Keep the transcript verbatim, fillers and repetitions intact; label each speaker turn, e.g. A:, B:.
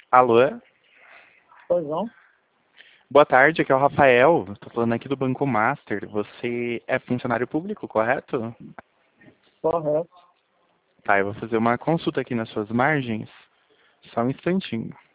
A: Alô?
B: Pois não?
A: Boa tarde, aqui é o Rafael. Estou falando aqui do Banco Master. Você é funcionário público, correto?
B: Correto.
A: Tá, eu vou fazer uma consulta aqui nas suas margens. Só um instantinho.